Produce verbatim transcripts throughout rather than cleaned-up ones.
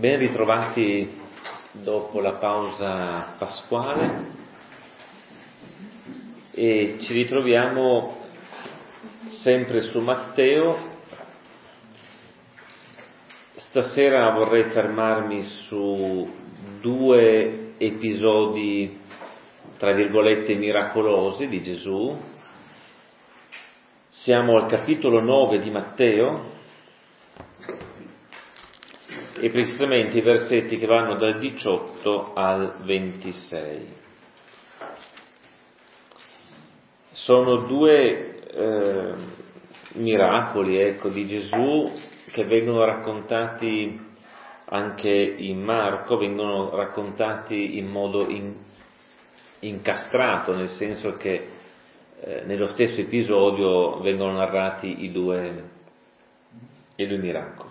Ben ritrovati dopo la pausa pasquale e ci ritroviamo sempre su Matteo. Stasera vorrei fermarmi su due episodi, tra virgolette, miracolosi di Gesù. Siamo al capitolo nove di Matteo e precisamente i versetti che vanno dal diciotto al ventisei. Sono due eh, miracoli, ecco, di Gesù che vengono raccontati anche in Marco, vengono raccontati in modo in, incastrato, nel senso che eh, nello stesso episodio vengono narrati i due, i due miracoli.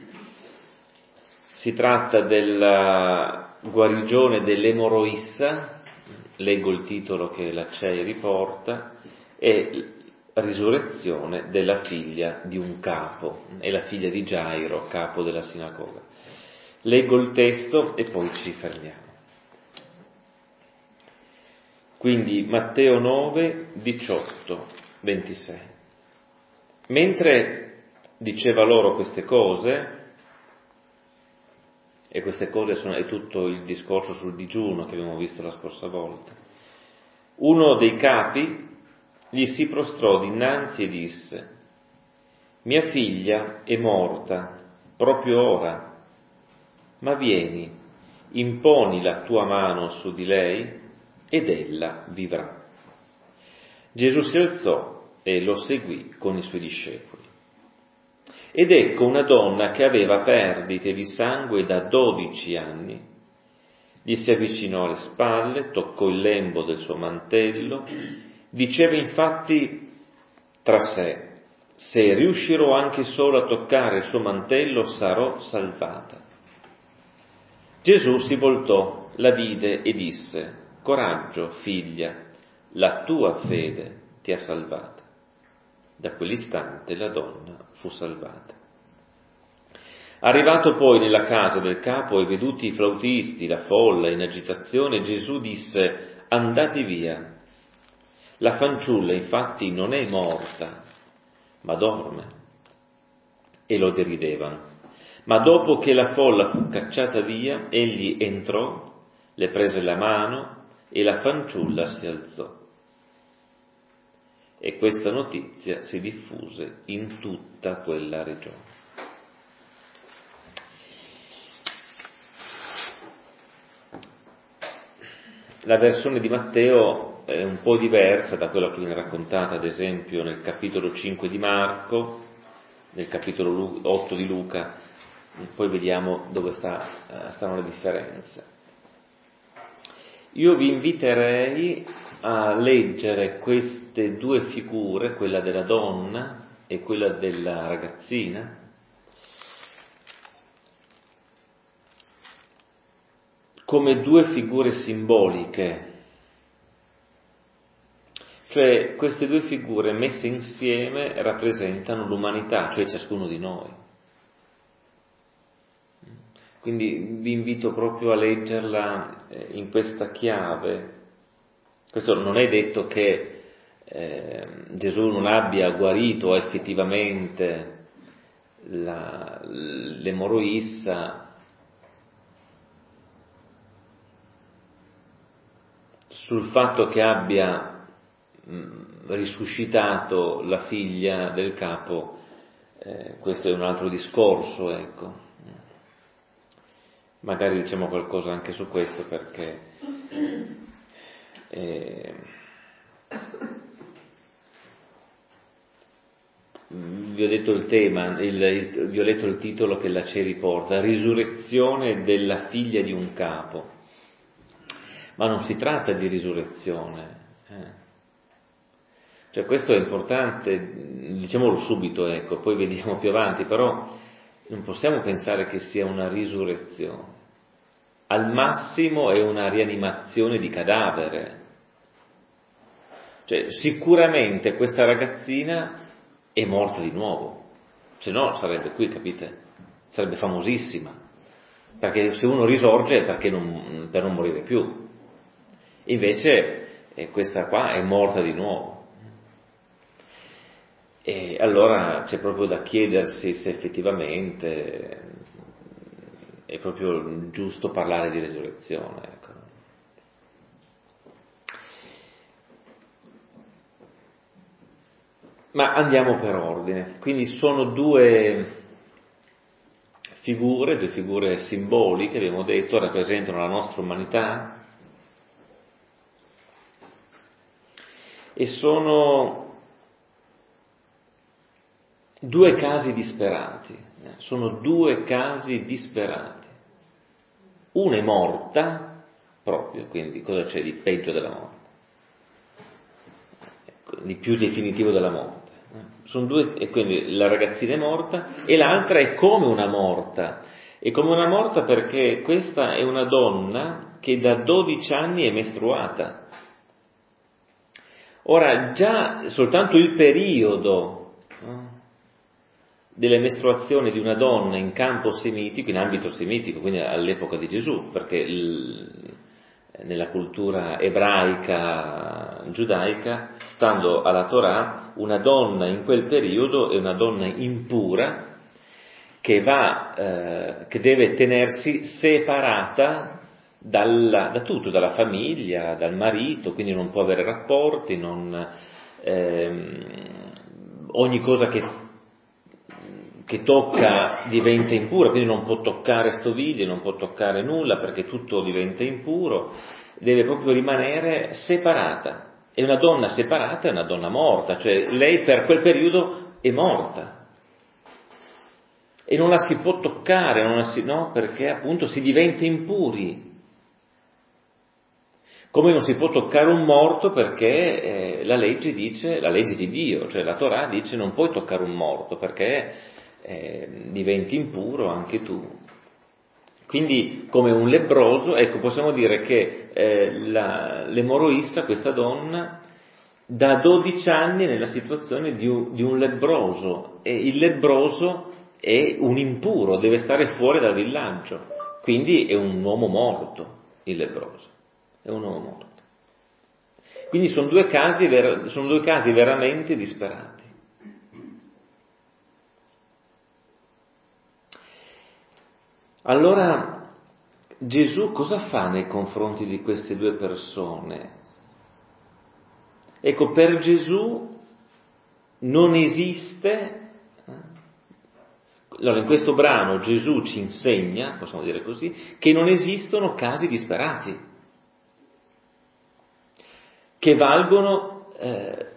Si tratta della guarigione dell'emorroissa, leggo il titolo che la C E I riporta, e risurrezione della figlia di un capo, è la figlia di Gairo, capo della sinagoga. Leggo il testo e poi ci fermiamo. Quindi Matteo nove, diciotto, ventisei. Mentre diceva loro queste cose, e queste cose sono, è tutto il discorso sul digiuno che abbiamo visto la scorsa volta, uno dei capi gli si prostrò dinanzi e disse: mia figlia è morta proprio ora, ma vieni, imponi la tua mano su di lei ed ella vivrà. Gesù si alzò e lo seguì con i suoi discepoli. Ed ecco una donna che aveva perdite di sangue da dodici anni, gli si avvicinò alle spalle, toccò il lembo del suo mantello, diceva infatti tra sé: se riuscirò anche solo a toccare il suo mantello sarò salvata. Gesù si voltò, la vide e disse: coraggio, figlia, la tua fede ti ha salvata. Da quell'istante la donna fu salvata. Arrivato poi nella casa del capo e veduti i flautisti, la folla in agitazione, Gesù disse: andate via. La fanciulla infatti non è morta, ma dorme. E lo deridevano. Ma dopo che la folla fu cacciata via, egli entrò, le prese la mano e la fanciulla si alzò. E questa notizia si diffuse in tutta quella regione. La versione di Matteo è un po' diversa da quella che viene raccontata, ad esempio, nel capitolo cinque di Marco, nel capitolo otto di Luca. Poi vediamo dove sta, stanno le differenze. Io vi inviterei a leggere queste due figure, quella della donna e quella della ragazzina, come due figure simboliche. Cioè, queste due figure messe insieme rappresentano l'umanità, cioè ciascuno di noi. Quindi vi invito proprio a leggerla in questa chiave. Questo non è detto che eh, Gesù non abbia guarito effettivamente la, l'emorroissa sul fatto che abbia mh, risuscitato la figlia del capo. Eh, questo è un altro discorso, ecco. Magari diciamo qualcosa anche su questo, perché eh, vi ho detto il tema, il, il, vi ho letto il titolo che la C E I riporta: risurrezione della figlia di un capo. Ma non si tratta di risurrezione. Eh. Cioè, questo è importante, diciamolo subito, ecco, poi vediamo più avanti, però non possiamo pensare che sia una risurrezione. Al massimo è una rianimazione di cadavere. Cioè, sicuramente questa ragazzina è morta di nuovo, se no sarebbe qui, capite? Sarebbe famosissima. perché se uno risorge è perché non, per non morire più. Invece eh, questa qua è morta di nuovo. E allora c'è proprio da chiedersi se effettivamente è proprio giusto parlare di resurrezione. Ecco. Ma andiamo per ordine. Quindi sono due figure, due figure simboliche, abbiamo detto, rappresentano la nostra umanità e sono due casi disperati, sono due casi disperati. Una è morta, proprio, quindi cosa c'è di peggio della morte? Di più definitivo della morte. Sono due, e quindi la ragazzina è morta e l'altra è come una morta. È come una morta perché questa è una donna che da dodici anni è mestruata. Ora, già soltanto il periodo no, delle mestruazioni di una donna in campo semitico, in ambito semitico, quindi all'epoca di Gesù, perché il, nella cultura ebraica, giudaica, stando alla Torah, una donna in quel periodo è una donna impura che va, eh, che deve tenersi separata dalla, da tutto, dalla famiglia, dal marito, quindi non può avere rapporti, non, ehm, ogni cosa che, che tocca diventa impura, quindi non può toccare stoviglie, non può toccare nulla perché tutto diventa impuro, deve proprio rimanere separata. E una donna separata è una donna morta, cioè lei per quel periodo è morta. E non la si può toccare, non la si, no, perché appunto si diventa impuri. Come non si può toccare un morto perché eh, la legge dice, la legge di Dio, cioè la Torah dice non puoi toccare un morto perché eh, diventi impuro anche tu. Quindi come un lebbroso, ecco, possiamo dire che eh, la, l'emoroissa, questa donna, da dodici anni è nella situazione di un, di un lebbroso, e il lebbroso è un impuro, deve stare fuori dal villaggio, quindi è un uomo morto, il lebbroso, è un uomo morto. Quindi sono due casi, sono due casi veramente disperati. Allora Gesù cosa fa nei confronti di queste due persone? Ecco, per Gesù non esiste, allora in questo brano Gesù ci insegna, possiamo dire così, che non esistono casi disperati, che valgono eh,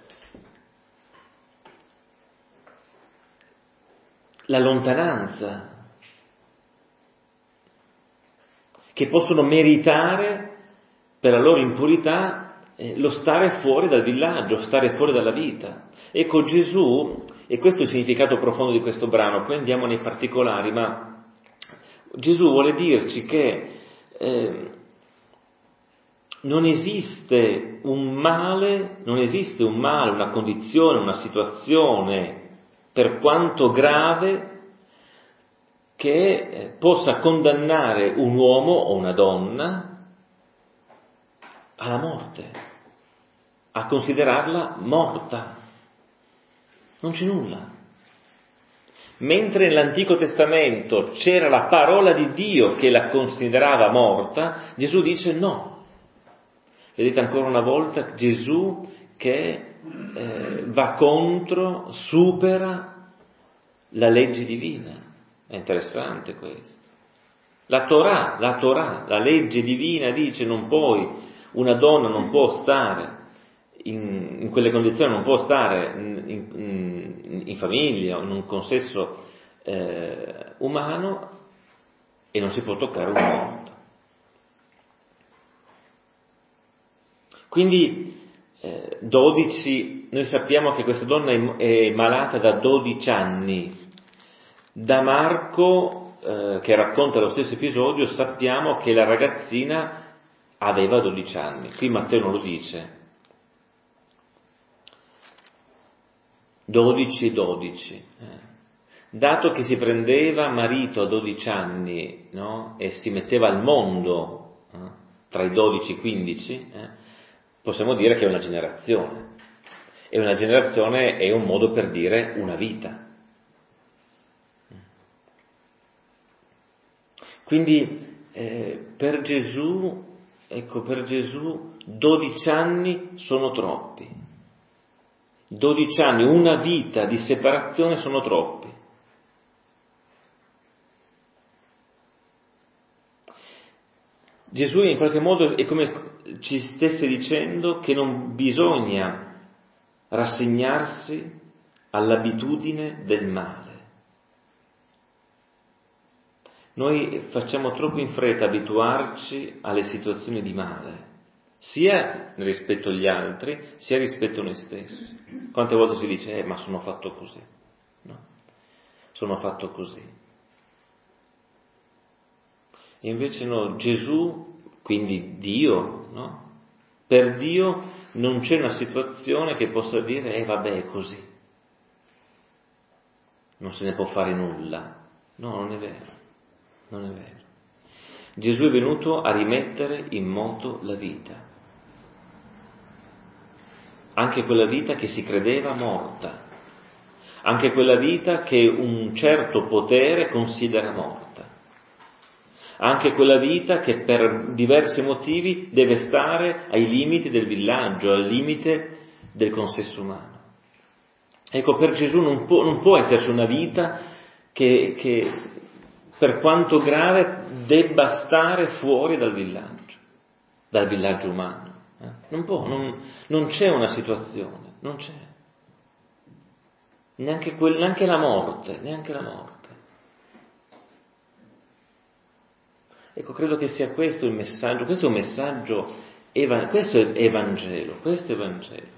la lontananza, che possono meritare per la loro impurità eh, lo stare fuori dal villaggio, stare fuori dalla vita. Ecco Gesù, e questo è il significato profondo di questo brano, poi andiamo nei particolari, ma Gesù vuole dirci che eh, non esiste un male, non esiste un male, una condizione, una situazione, per quanto grave, che possa condannare un uomo o una donna alla morte, a considerarla morta. Non c'è nulla. Mentre nell'Antico Testamento c'era la parola di Dio che la considerava morta, Gesù dice no. Vedete ancora una volta Gesù che eh, va contro, supera la legge divina. È interessante questo. La Torah, la Torah, la legge divina dice non puoi, una donna non può stare in, in quelle condizioni, non può stare in, in, in famiglia, in un consesso eh, umano, e non si può toccare un morto. Quindi eh, dodici, noi sappiamo che questa donna è, è malata da dodici anni. Da Marco, eh, che racconta lo stesso episodio, sappiamo che la ragazzina aveva dodici anni. Qui Matteo non lo dice. dodici e dodici. Eh. dato che si prendeva marito a dodici anni, no? E si metteva al mondo eh, tra i dodici e i quindici, eh, possiamo dire che è una generazione. E una generazione è un modo per dire una vita. Quindi eh, per Gesù, ecco, per Gesù dodici anni sono troppi. dodici anni, una vita di separazione sono troppi. Gesù in qualche modo è come ci stesse dicendo che non bisogna rassegnarsi all'abitudine del male. Noi facciamo troppo in fretta abituarci alle situazioni di male, sia rispetto agli altri, sia rispetto a noi stessi. Quante volte si dice, eh, ma sono fatto così, no? Sono fatto così. E invece no, Gesù, quindi Dio, no? Per Dio non c'è una situazione che possa dire, eh vabbè, è così. Non se ne può fare nulla. No, non è vero. Non è vero. Gesù è venuto a rimettere in moto la vita. Anche quella vita che si credeva morta. Anche quella vita che un certo potere considera morta. Anche quella vita che per diversi motivi deve stare ai limiti del villaggio, al limite del consesso umano. Ecco, per Gesù non può, non può esserci una vita che, che, per quanto grave, debba stare fuori dal villaggio, dal villaggio umano. Eh? Non può, non, non c'è una situazione, non c'è. Neanche, quel, neanche la morte, neanche la morte. Ecco, credo che sia questo il messaggio, questo è un messaggio, questo è Evangelo, questo è Vangelo.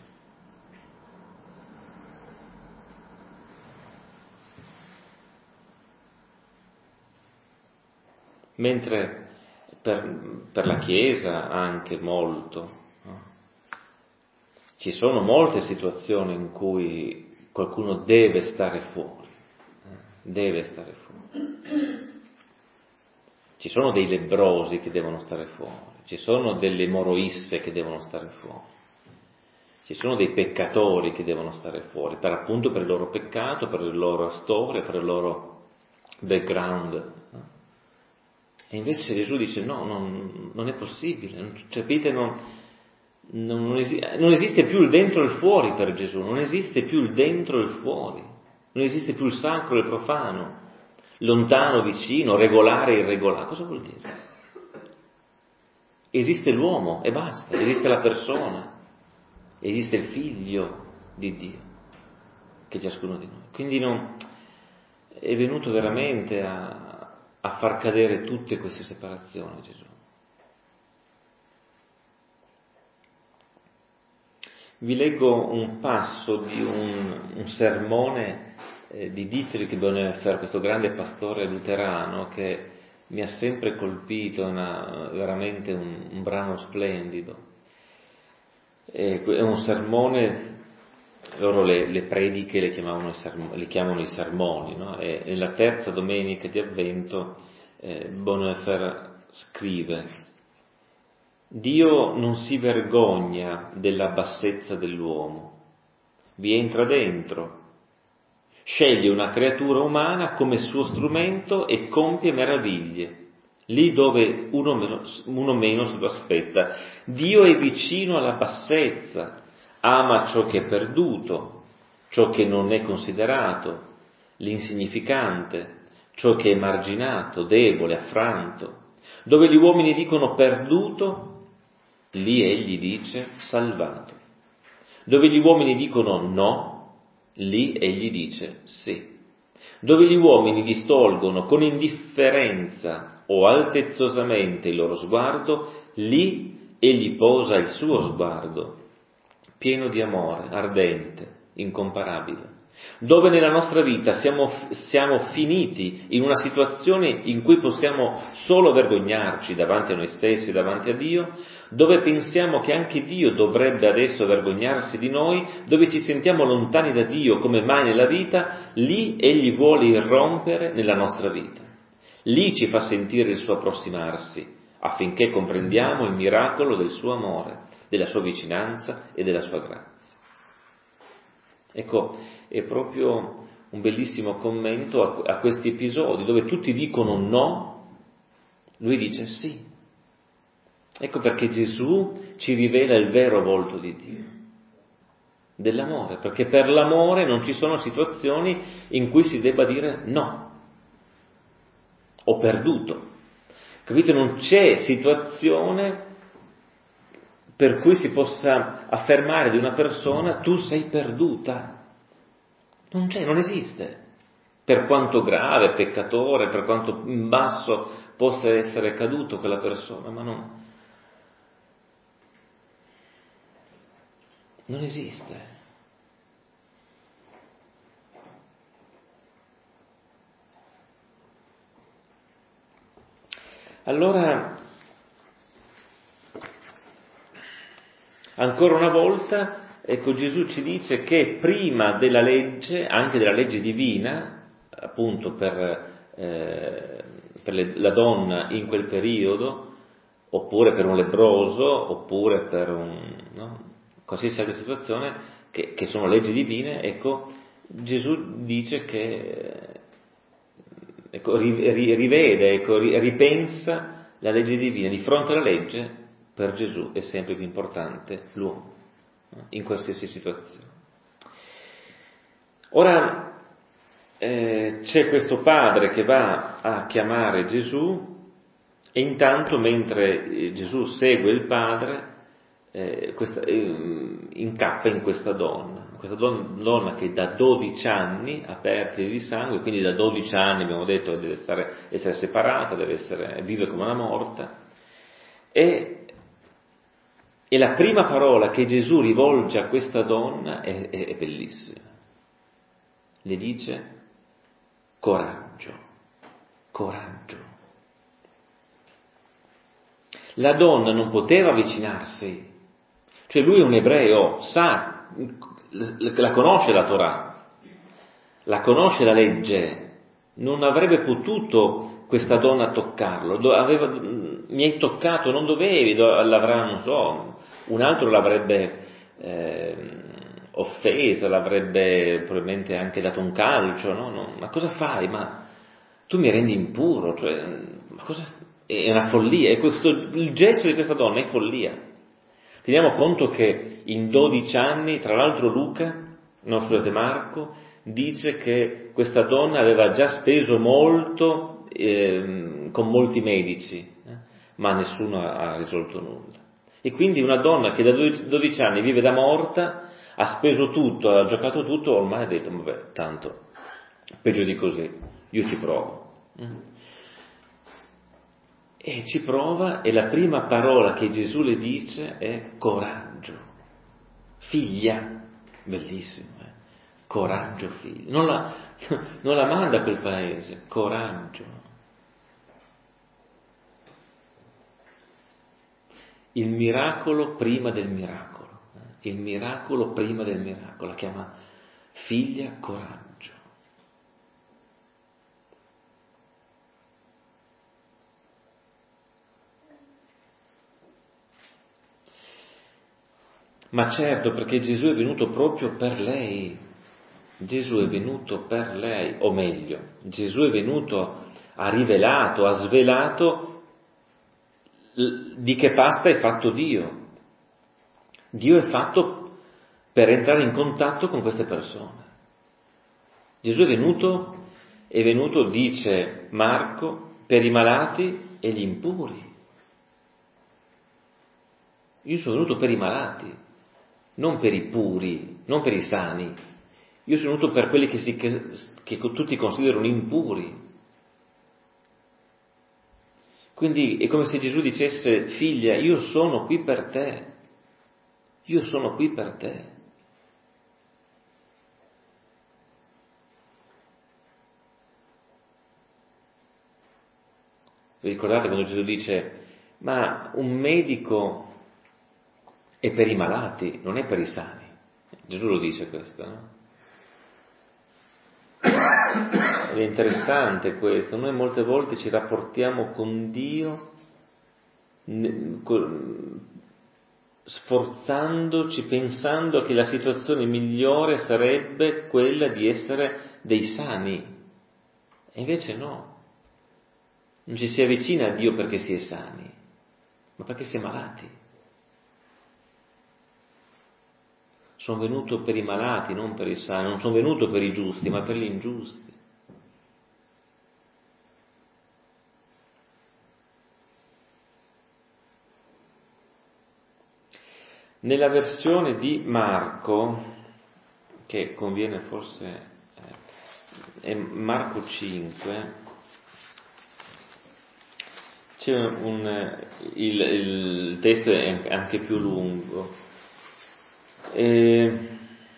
Mentre per, per la Chiesa anche molto, no? Ci sono molte situazioni in cui qualcuno deve stare fuori, eh? deve stare fuori. Ci sono dei lebbrosi che devono stare fuori, ci sono delle moroisse che devono stare fuori, ci sono dei peccatori che devono stare fuori, per appunto per il loro peccato, per la loro storia, per il loro background. E invece Gesù dice no, non, non è possibile, non, capite, non, non, non, esiste, non esiste più il dentro e il fuori per Gesù, non esiste più il dentro e il fuori, non esiste più il sacro e il profano. Lontano, vicino, regolare e irregolare. Cosa vuol dire? Esiste l'uomo e basta, esiste la persona, esiste il figlio di Dio, che è ciascuno di noi. Quindi non, è venuto veramente a, a far cadere tutte queste separazioni Gesù. Vi leggo un passo di un, un sermone di Dietrich Bonhoeffer, questo grande pastore luterano che mi ha sempre colpito, una, veramente un, un brano splendido. È un sermone, loro le, le prediche le chiamavano i sermoni, le chiamano i sermoni, no? E nella terza domenica di Avvento eh, Bonhoeffer scrive: Dio non si vergogna della bassezza dell'uomo, vi entra dentro, sceglie una creatura umana come suo strumento e compie meraviglie, lì dove uno meno, uno meno se lo aspetta. Dio è vicino alla bassezza, ama ciò che è perduto, ciò che non è considerato, l'insignificante, ciò che è marginato, debole, affranto. Dove gli uomini dicono perduto, lì egli dice salvato. Dove gli uomini dicono no, lì egli dice sì. Dove gli uomini distolgono con indifferenza o altezzosamente il loro sguardo, lì egli posa il suo sguardo, pieno di amore, ardente, incomparabile. dove nella nostra vita siamo, siamo finiti in una situazione in cui possiamo solo vergognarci davanti a noi stessi, davanti a Dio, dove pensiamo che anche Dio dovrebbe adesso vergognarsi di noi, dove ci sentiamo lontani da Dio come mai nella vita, lì Egli vuole irrompere nella nostra vita. Lì ci fa sentire il suo approssimarsi, affinché comprendiamo il miracolo del suo amore, della sua vicinanza e della sua grazia. Ecco, è proprio un bellissimo commento a, a questi episodi dove tutti dicono no, lui dice sì. Ecco perché Gesù ci rivela il vero volto di Dio, dell'amore, perché per l'amore non ci sono situazioni in cui si debba dire no, ho perduto. Capite? Non c'è situazione per cui si possa affermare di una persona tu sei perduta. Non c'è, non esiste. Per quanto grave, peccatore, per quanto in basso possa essere caduto quella persona, ma non, non esiste. Allora, ancora una volta, ecco, Gesù ci dice che prima della legge, anche della legge divina, appunto per, eh, per le, la donna in quel periodo, oppure per un lebbroso, oppure per un, no, qualsiasi altra situazione, che, che sono leggi divine, ecco, Gesù dice che, ecco, rivede, ecco, ripensa la legge divina. Di fronte alla legge, per Gesù è sempre più importante l'uomo, in qualsiasi situazione. Ora eh, c'è questo padre che va a chiamare Gesù e intanto mentre Gesù segue il padre eh, questa, eh, incappa in questa donna, questa donna, donna che da dodici anni ha perdite di sangue, quindi da dodici anni abbiamo detto deve stare, essere separata, deve essere, vive come una morta, e E la prima parola che Gesù rivolge a questa donna è, è, è bellissima. Le dice coraggio, coraggio. La donna non poteva avvicinarsi, cioè lui è un ebreo, sa, la conosce la Torah, la conosce la legge, non avrebbe potuto questa donna toccarlo, aveva, mi hai toccato, non dovevi, l'avrà, non so, un altro l'avrebbe eh, offesa, l'avrebbe probabilmente anche dato un calcio, no? No, ma cosa fai? Ma tu mi rendi impuro, cioè, ma cosa, è una follia, e questo, il gesto di questa donna è follia. Teniamo conto che in dodici anni, tra l'altro Luca, non scusate Marco, dice che questa donna aveva già speso molto eh, con molti medici, eh, ma nessuno ha, ha risolto nulla. E quindi una donna che da dodici anni vive da morta, ha speso tutto, ha giocato tutto, ormai ha detto, vabbè, tanto, peggio di così, io ci provo. E ci prova, e la prima parola che Gesù le dice è coraggio, figlia, bellissimo, eh? Coraggio figlia, non la, non la manda a quel paese, coraggio. Il miracolo prima del miracolo, eh? il miracolo prima del miracolo, la chiama figlia coraggio. Ma certo, perché Gesù è venuto proprio per lei, Gesù è venuto per lei, o meglio, Gesù è venuto, ha rivelato, ha svelato di che pasta è fatto Dio. Dio è fatto per entrare in contatto con queste persone. Gesù è venuto, è venuto, dice Marco, per i malati e gli impuri. Io sono venuto per i malati, non per i puri, non per i sani. Io sono venuto per quelli che, si, che, che tutti considerano impuri. Quindi è come se Gesù dicesse, figlia, io sono qui per te, io sono qui per te. Vi ricordate quando Gesù dice, ma un medico è per i malati, non è per i sani? Gesù lo dice questo, no? Ed è interessante questo, noi molte volte ci rapportiamo con Dio sforzandoci, pensando che la situazione migliore sarebbe quella di essere dei sani, e invece no, non ci si avvicina a Dio perché si è sani, ma perché si è malati. Sono venuto per i malati, non per i sani, non sono venuto per i giusti, ma per gli ingiusti. Nella versione di Marco, che conviene forse, eh, è Marco cinque, c'è un, il, il testo è anche più lungo. E,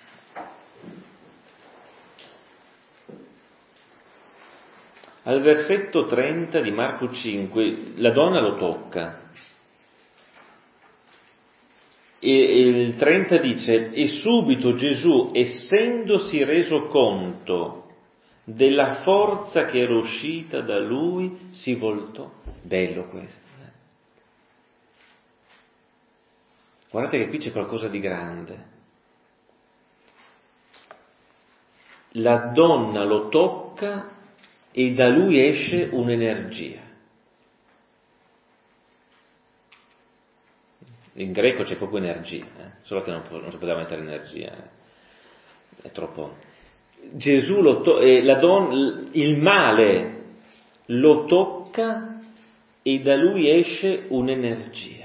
al versetto trenta di Marco cinque, la donna lo tocca. E il trenta dice, e subito Gesù, essendosi reso conto della forza che era uscita da lui, si voltò. Bello questo. Eh? Guardate che qui c'è qualcosa di grande. La donna lo tocca e da lui esce un'energia. In greco c'è proprio energia, eh? Solo che non, non si poteva mettere energia, eh? È troppo. Gesù lo to- eh, la don- il male lo tocca e da lui esce un'energia.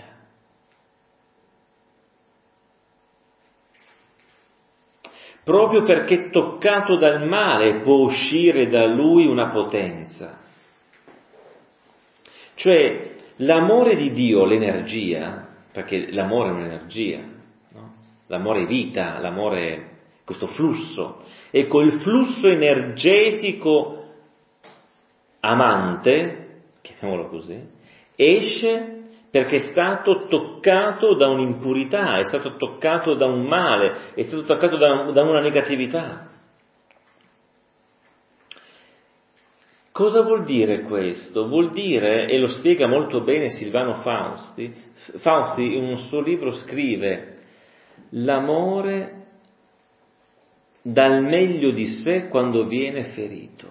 Proprio perché toccato dal male può uscire da lui una potenza. Cioè l'amore di Dio, l'energia, perché l'amore è un'energia, no? L'amore è vita, l'amore è questo flusso. Ecco, il flusso energetico amante, chiamiamolo così, esce perché è stato toccato da un'impurità, è stato toccato da un male, è stato toccato da, da una negatività. Cosa vuol dire questo? Vuol dire, e lo spiega molto bene Silvano Fausti, Fausti in un suo libro scrive, l'amore dà il meglio di sé quando viene ferito.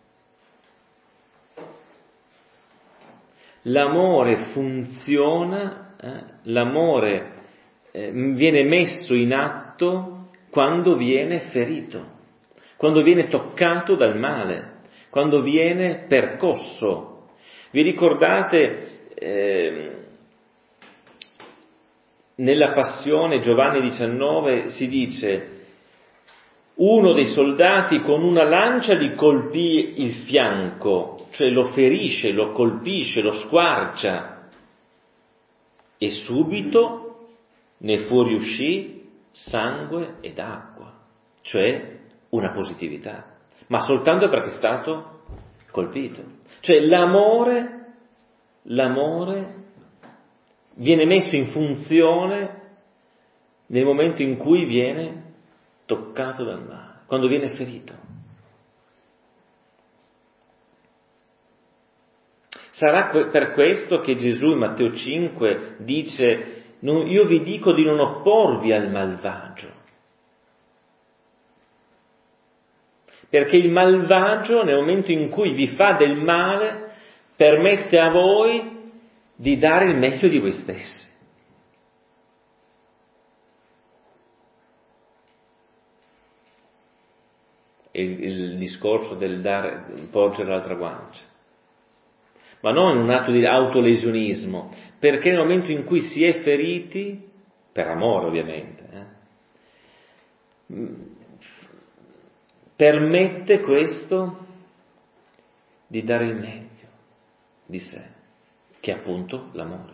L'amore funziona, eh, l'amore eh, viene messo in atto quando viene ferito, quando viene toccato dal male, quando viene percosso. Vi ricordate eh, nella Passione Giovanni diciannove si dice uno dei soldati con una lancia gli colpì il fianco, cioè lo ferisce, lo colpisce, lo squarcia e subito ne fuoriuscì sangue ed acqua, cioè una positività. Ma soltanto perché è stato colpito. Cioè l'amore, l'amore viene messo in funzione nel momento in cui viene toccato dal male, quando viene ferito. Sarà per questo che Gesù in Matteo cinque dice, io vi dico di non opporvi al malvagio. Perché il malvagio, nel momento in cui vi fa del male, permette a voi di dare il meglio di voi stessi. Il, il discorso del dare, porgere l'altra guancia. Ma non in un atto di autolesionismo, perché nel momento in cui si è feriti, per amore ovviamente, eh, permette questo di dare il meglio di sé, che è appunto l'amore.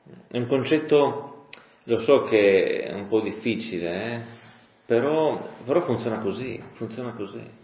È un concetto, lo so che è un po' difficile, eh? però, però funziona così, funziona così.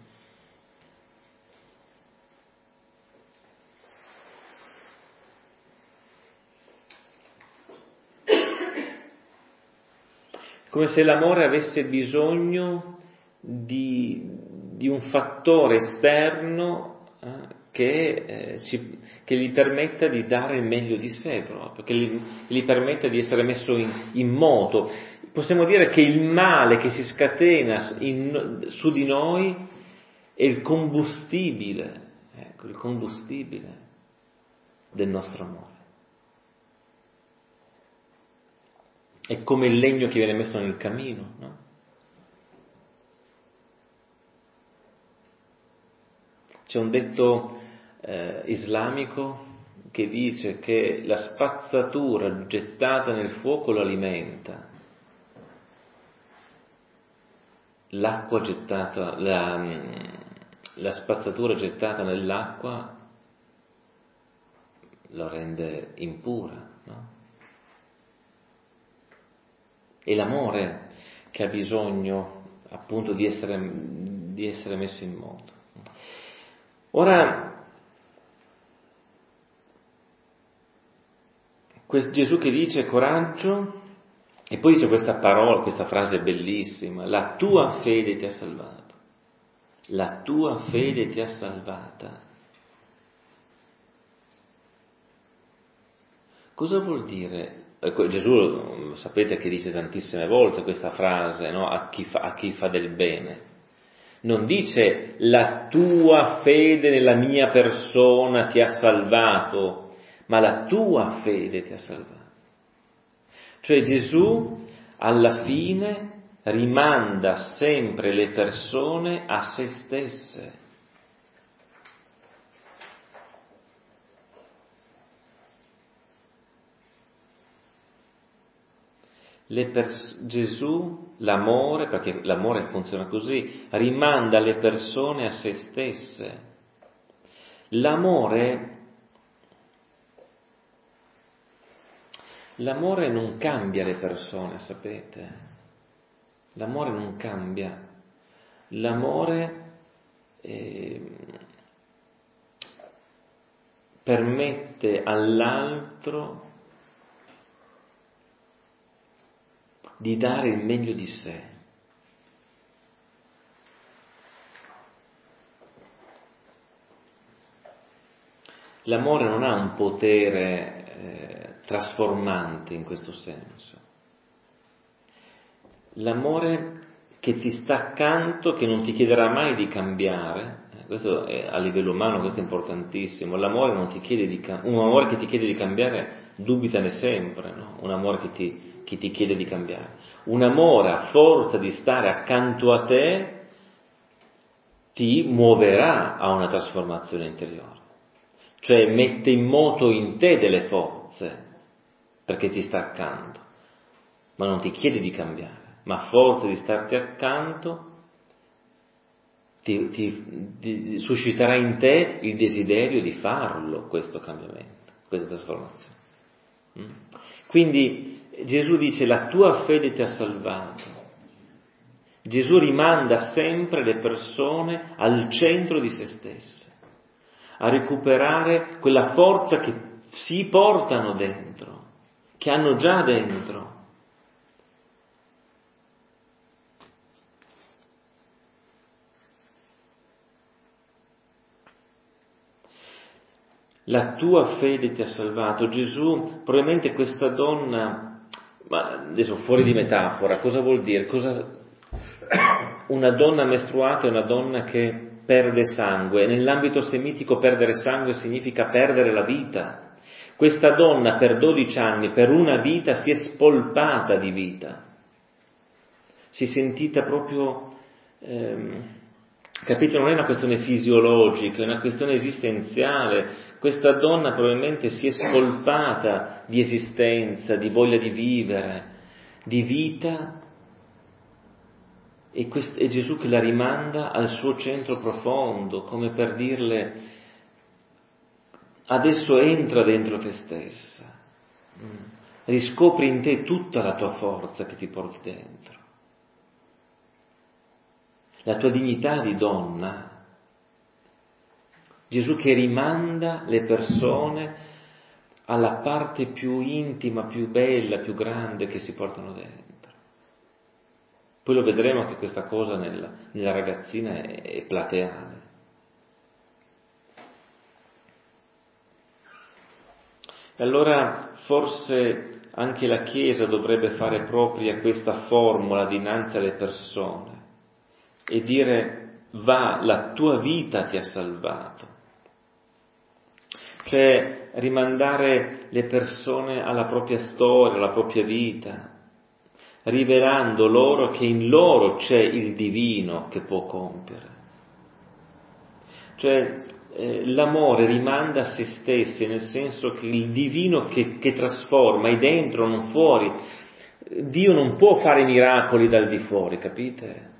Come se l'amore avesse bisogno di, di un fattore esterno eh, che, eh, ci, che gli permetta di dare il meglio di sé proprio, che gli, gli permetta di essere messo in, in moto. Possiamo dire che il male che si scatena in, su di noi è il combustibile, ecco, il combustibile del nostro amore. È come il legno che viene messo nel camino, no? C'è un detto eh, islamico che dice che la spazzatura gettata nel fuoco lo alimenta, l'acqua gettata, la, la spazzatura gettata nell'acqua lo rende impura, no? È l'amore che ha bisogno appunto di essere, di essere messo in moto. Ora, Gesù che dice coraggio, e poi dice questa parola, questa frase bellissima, la tua fede ti ha salvato, la tua fede ti ha salvata. Cosa vuol dire? Ecco, Gesù sapete che dice tantissime volte questa frase, no? A chi fa, a chi fa del bene. Non dice la tua fede nella mia persona ti ha salvato, ma la tua fede ti ha salvato. Cioè Gesù alla fine rimanda sempre le persone a se stesse. Le pers- Gesù, l'amore, perché l'amore funziona così, rimanda le persone a se stesse. L'amore, l'amore non cambia le persone, sapete? L'amore non cambia. L'amore eh, permette all'altro di dare il meglio di sé. L'amore non ha un potere eh, trasformante in questo senso. L'amore che ti sta accanto, che non ti chiederà mai di cambiare, eh, questo è, a livello umano questo è importantissimo. L'amore non ti chiede di cam- un amore che ti chiede di cambiare, dubitane sempre, no? Un amore che ti che ti chiede di cambiare. Un amore a forza di stare accanto a te ti muoverà a una trasformazione interiore, cioè mette in moto in te delle forze perché ti sta accanto, ma non ti chiede di cambiare, ma a forza di starti accanto ti, ti, ti susciterà in te il desiderio di farlo, questo cambiamento, questa trasformazione. Quindi Gesù dice la tua fede ti ha salvato. Gesù rimanda sempre le persone al centro di se stesse, a recuperare quella forza che si portano dentro, che hanno già dentro. La tua fede ti ha salvato. Gesù, probabilmente questa donna, ma adesso fuori di metafora, cosa vuol dire? Cosa... Una donna mestruata è una donna che perde sangue. Nell'ambito semitico perdere sangue significa perdere la vita. Questa donna per dodici anni, per una vita, si è spolpata di vita. Si è sentita proprio... Ehm, capite? Non è una questione fisiologica, è una questione esistenziale. Questa donna probabilmente si è spolpata di esistenza, di voglia di vivere, di vita, e, quest- è Gesù che la rimanda al suo centro profondo, come per dirle: adesso entra dentro te stessa, riscopri in te tutta la tua forza che ti porti dentro, la tua dignità di donna. Gesù che rimanda le persone alla parte più intima, più bella, più grande che si portano dentro. Poi lo vedremo che questa cosa nella, nella ragazzina è, è plateale. E allora forse anche la Chiesa dovrebbe fare propria questa formula dinanzi alle persone e dire: va, la tua vita ti ha salvato. Cioè rimandare le persone alla propria storia, alla propria vita, rivelando loro che in loro c'è il divino che può compiere. Cioè eh, l'amore rimanda a se stessi, nel senso che il divino che, che trasforma è dentro, non fuori. Dio non può fare miracoli dal di fuori, capite?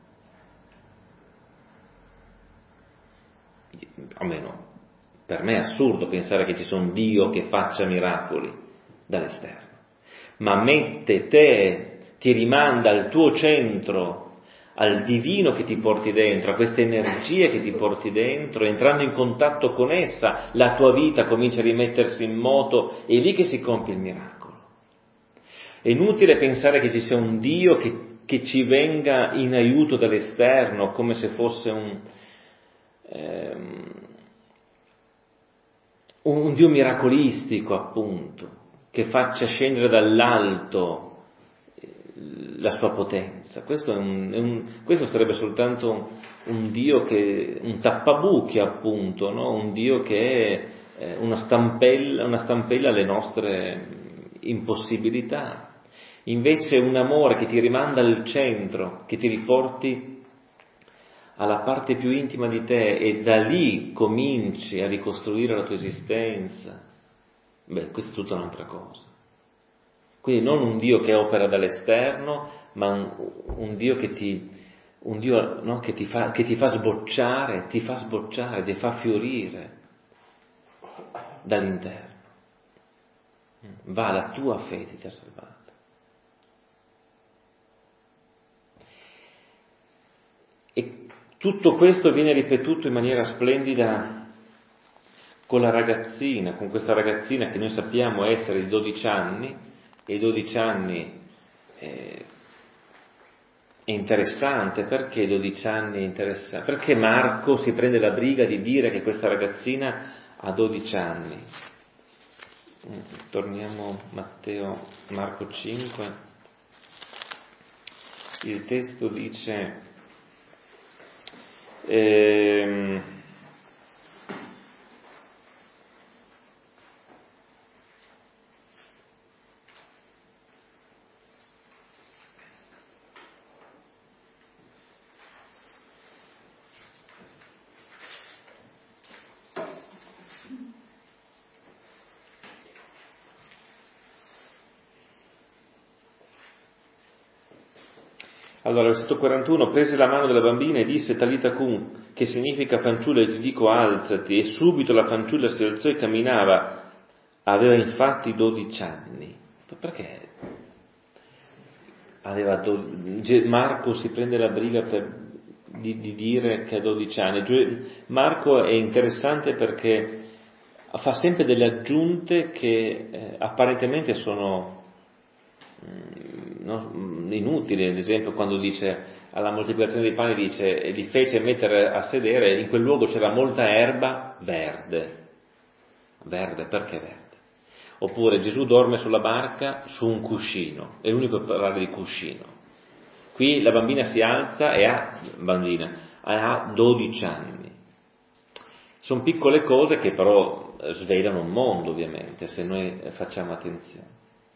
Almeno per me è assurdo pensare che ci sia un Dio che faccia miracoli dall'esterno, ma mette te, ti rimanda al tuo centro, al divino che ti porti dentro, a queste energie che ti porti dentro, entrando in contatto con essa, la tua vita comincia a rimettersi in moto, è lì che si compie il miracolo. È inutile pensare che ci sia un Dio che, che ci venga in aiuto dall'esterno, come se fosse un... Ehm, un Dio miracolistico, appunto, che faccia scendere dall'alto la sua potenza. Questo, è un, è un, questo sarebbe soltanto un, un Dio che, un tappabuchi, appunto, no? Un Dio che è una stampella, una stampella alle nostre impossibilità. Invece un amore che ti rimanda al centro, che ti riporti alla parte più intima di te e da lì cominci a ricostruire la tua esistenza, beh, questa è tutta un'altra cosa. Quindi non un Dio che opera dall'esterno, ma un, un Dio che ti, un Dio, no, che ti fa, che ti fa sbocciare, ti fa sbocciare, ti fa fiorire dall'interno. Va, la tua fede ti ha salvato. E tutto questo viene ripetuto in maniera splendida con la ragazzina, con questa ragazzina che noi sappiamo essere di dodici anni, e i dodici anni eh, è interessante. Perché dodici anni è interessante? Perché Marco si prende la briga di dire che questa ragazzina ha dodici anni. Torniamo a Matteo, Marco cinque, il testo dice... Ehm, Allora, versetto quarantuno, prese la mano della bambina e disse Talita cum, che significa fanciulla, e ti dico alzati, e subito la fanciulla si alzò e camminava, aveva infatti dodici anni. Perché aveva do... Marco si prende la briga per... di, di dire che ha dodici anni. Marco è interessante perché fa sempre delle aggiunte che eh, apparentemente sono no, inutili. Ad esempio, quando dice alla moltiplicazione dei pani, dice e li fece mettere a sedere, in quel luogo c'era molta erba verde. Verde, perché verde? Oppure Gesù dorme sulla barca su un cuscino, è l'unico che parla di cuscino. Qui la bambina si alza e ha bambina ha dodici anni. Sono piccole cose che però svelano un mondo, ovviamente, se noi facciamo attenzione.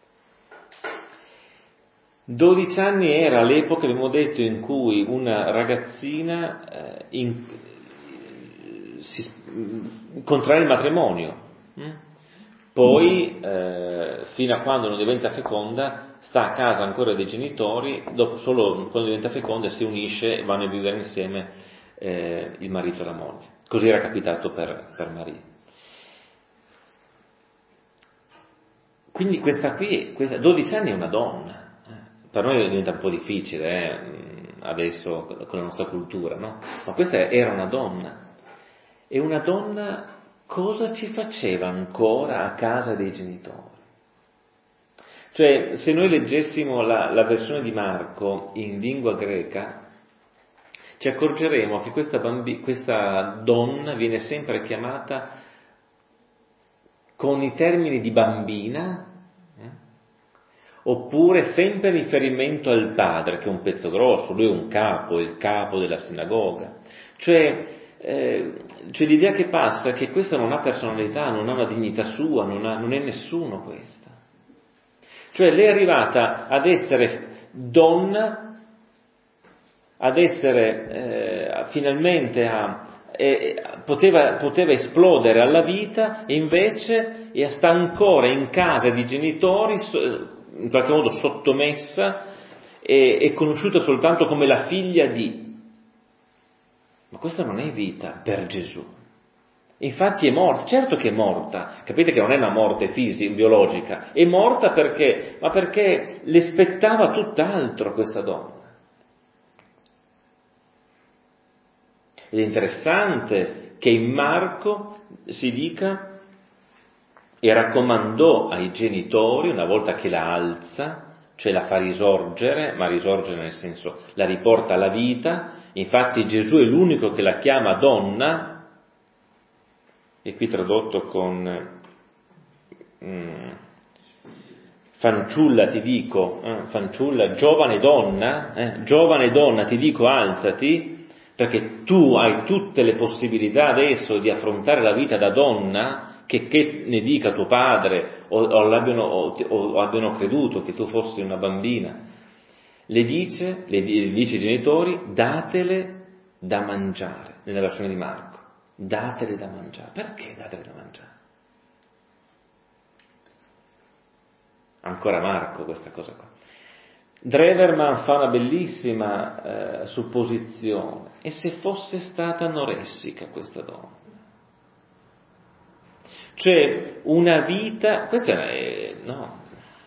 dodici anni era l'epoca, abbiamo detto, in cui una ragazzina eh, in, si, contrae il matrimonio. Hm? Poi, eh, fino a quando non diventa feconda, sta a casa ancora dei genitori, dopo, solo quando diventa feconda si unisce e vanno a vivere insieme eh, il marito e la moglie. Così era capitato per, per Maria. Quindi questa qui, questa, dodici anni è una donna, per noi diventa un po' difficile eh, adesso con la nostra cultura, no? Ma questa era una donna, e una donna cosa ci faceva ancora a casa dei genitori? Cioè, se noi leggessimo la, la versione di Marco in lingua greca, ci accorgeremo che questa, bambi, questa donna viene sempre chiamata con i termini di bambina, eh? Oppure sempre riferimento al padre, che è un pezzo grosso, lui è un capo, è il capo della sinagoga. Cioè, eh, cioè l'idea che passa è che questa non ha personalità, non ha una dignità sua, non, ha, non è nessuno questa. Cioè lei è arrivata ad essere donna, ad essere eh, finalmente a, eh, poteva, poteva esplodere alla vita, e invece sta ancora in casa di genitori, in qualche modo sottomessa, e è conosciuta soltanto come la figlia di. Ma questa non è vita per Gesù. Infatti è morta, certo che è morta, capite che non è una morte fisica, biologica, è morta perché, ma perché le spettava tutt'altro questa donna. Ed è interessante che in Marco si dica e raccomandò ai genitori, una volta che la alza, cioè la fa risorgere, ma risorgere nel senso la riporta alla vita. Infatti Gesù è l'unico che la chiama donna, e qui tradotto con mm, fanciulla ti dico, eh, fanciulla, giovane donna, eh, giovane donna ti dico alzati, perché tu hai tutte le possibilità adesso di affrontare la vita da donna, che, che ne dica tuo padre o, o, l'abbiano, o, o abbiano creduto che tu fossi una bambina. Le dice, le, le dice ai genitori, datele da mangiare, nella versione di Marco. Datele da mangiare. Perché datele da mangiare? Ancora Marco questa cosa qua. Dreverman fa una bellissima eh, supposizione. E se fosse stata anoressica questa donna? Cioè una vita, questa è, no,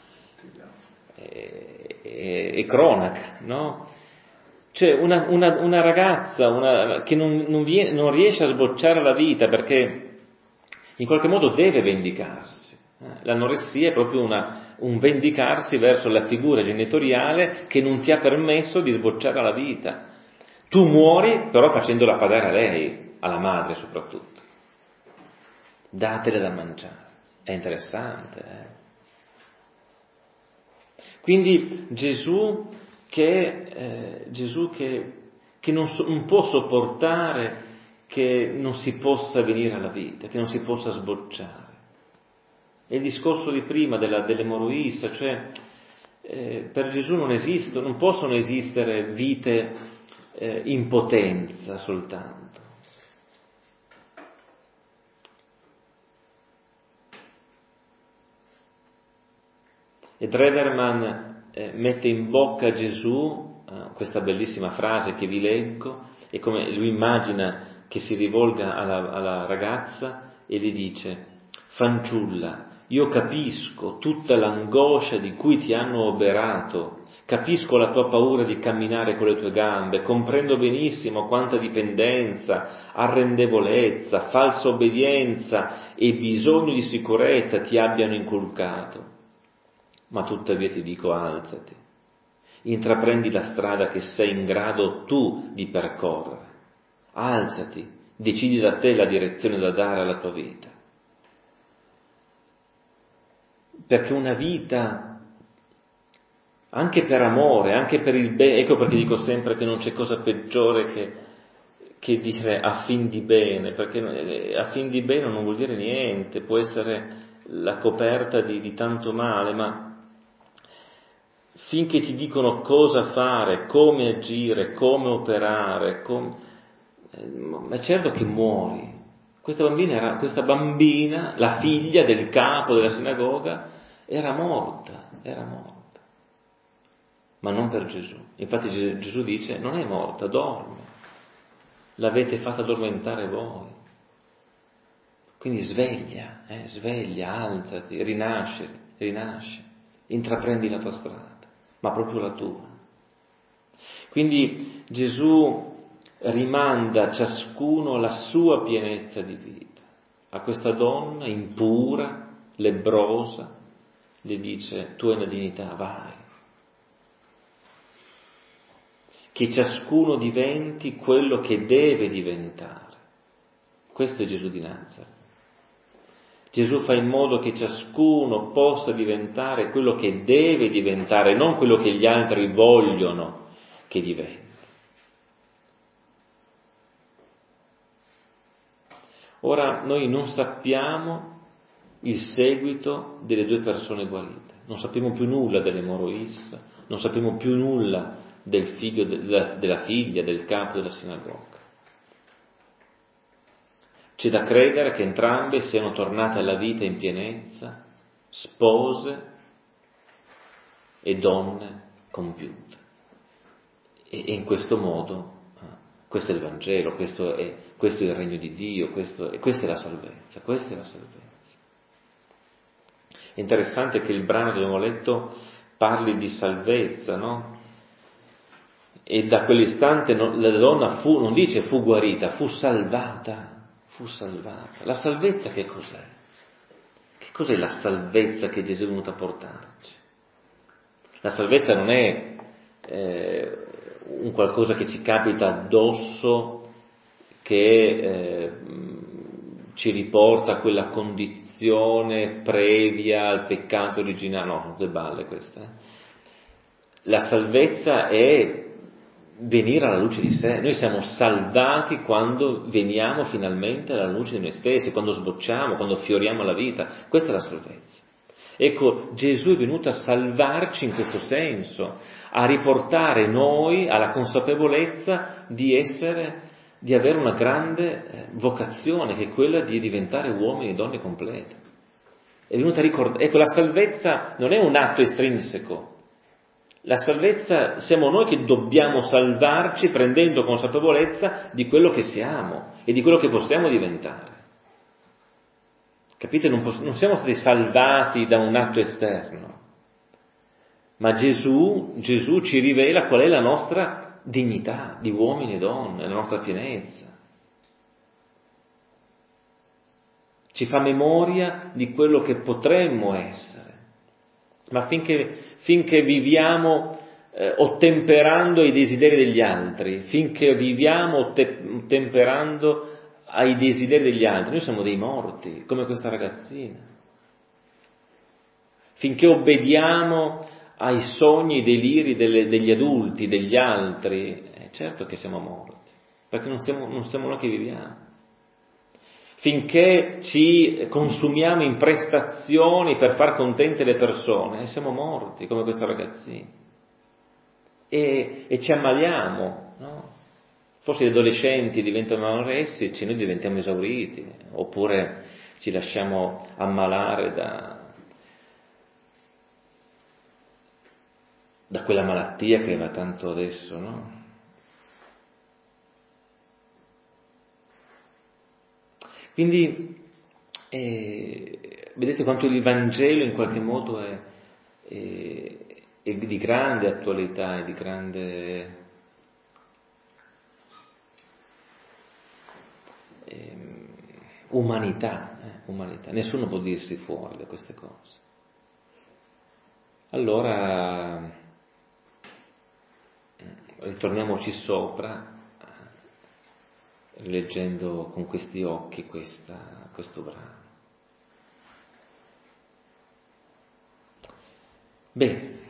è, è, è cronaca, no? Cioè una, una, una ragazza una, che non, non, viene, non riesce a sbocciare la vita perché in qualche modo deve vendicarsi. L'anoressia è proprio una, un vendicarsi verso la figura genitoriale che non ti ha permesso di sbocciare la vita. Tu muori però facendola pagare a lei, alla madre soprattutto. Datele da mangiare. È interessante. Eh? Quindi Gesù che eh, Gesù che, che non, so, non può sopportare che non si possa venire alla vita, che non si possa sbocciare. È il discorso di prima della, dell'emoroissa, cioè eh, per Gesù non esistono, non possono esistere vite eh, in potenza soltanto. E Dreverman Eh, mette in bocca a Gesù eh, questa bellissima frase che vi leggo, e come lui immagina che si rivolga alla, alla ragazza e le dice: fanciulla, io capisco tutta l'angoscia di cui ti hanno oberato, capisco la tua paura di camminare con le tue gambe, comprendo benissimo quanta dipendenza, arrendevolezza, falsa obbedienza e bisogno di sicurezza ti abbiano inculcato. Ma tuttavia ti dico, alzati, intraprendi la strada che sei in grado tu di percorrere, alzati, decidi da te la direzione da dare alla tua vita. Perché una vita, anche per amore, anche per il bene, ecco perché dico sempre che non c'è cosa peggiore che, che dire a fin di bene, perché a fin di bene non vuol dire niente, può essere la coperta di, di tanto male, ma finché ti dicono cosa fare, come agire, come operare, come... ma certo che muori. Questa bambina, era, questa bambina, la figlia del capo della sinagoga, era morta, era morta. Ma non per Gesù. Infatti Gesù dice, non è morta, dorme. L'avete fatta addormentare voi. Quindi sveglia, eh, sveglia, alzati, rinasci, rinasci, intraprendi la tua strada, ma proprio la tua. Quindi Gesù rimanda a ciascuno la sua pienezza di vita. A questa donna impura, lebbrosa, le dice: tu hai una dignità, vai. Che ciascuno diventi quello che deve diventare. Questo è Gesù di Nazaret. Gesù fa in modo che ciascuno possa diventare quello che deve diventare, non quello che gli altri vogliono che diventi. Ora, noi non sappiamo il seguito delle due persone guarite, non sappiamo più nulla dell'emorroissa, non sappiamo più nulla del figlio, della, della figlia, del capo della sinagoga. C'è da credere che entrambe siano tornate alla vita in pienezza, spose e donne compiute. E, e in questo modo, questo è il Vangelo, questo è, questo è il regno di Dio, questo, e questa è la salvezza, questa è la salvezza. È interessante che il brano che abbiamo letto parli di salvezza, no? E da quell'istante no, la donna fu, non dice fu guarita, fu salvata, fu salvata. La salvezza che cos'è? Che cos'è la salvezza che Gesù è venuto a portarci? La salvezza non è eh, un qualcosa che ci capita addosso, che eh, ci riporta a quella condizione previa al peccato originale. No, sono due balle queste. La salvezza è venire alla luce di sé. Noi siamo salvati quando veniamo finalmente alla luce di noi stessi, quando sbocciamo, quando fioriamo la vita. Questa è la salvezza. Ecco, Gesù è venuto a salvarci in questo senso, a riportare noi alla consapevolezza di essere, di avere una grande vocazione, che è quella di diventare uomini e donne complete. È venuto a ricordare, ecco, la salvezza non è un atto estrinseco. La salvezza siamo noi che dobbiamo salvarci prendendo consapevolezza di quello che siamo e di quello che possiamo diventare. Capite? Non, poss- non siamo stati salvati da un atto esterno, ma Gesù, Gesù ci rivela qual è la nostra dignità di uomini e donne, la nostra pienezza. Ci fa memoria di quello che potremmo essere, ma finché, finché viviamo eh, ottemperando ai desideri degli altri, finché viviamo ottemperando ai desideri degli altri, noi siamo dei morti, come questa ragazzina. Finché obbediamo ai sogni, ai deliri delle, degli adulti, degli altri, è certo che siamo morti, perché non siamo, non siamo noi che viviamo. Finché ci consumiamo in prestazioni per far contente le persone, siamo morti, come questa ragazzina. E, e ci ammaliamo, no? Forse gli adolescenti diventano anoressici, noi diventiamo esauriti, oppure ci lasciamo ammalare da, da quella malattia che va tanto adesso, no? Quindi eh, vedete quanto il Vangelo in qualche modo è, è, è di grande attualità e di grande eh, umanità, eh, umanità. Nessuno può dirsi fuori da queste cose. Allora ritorniamoci sopra, rileggendo con questi occhi questa, questo brano. Bene.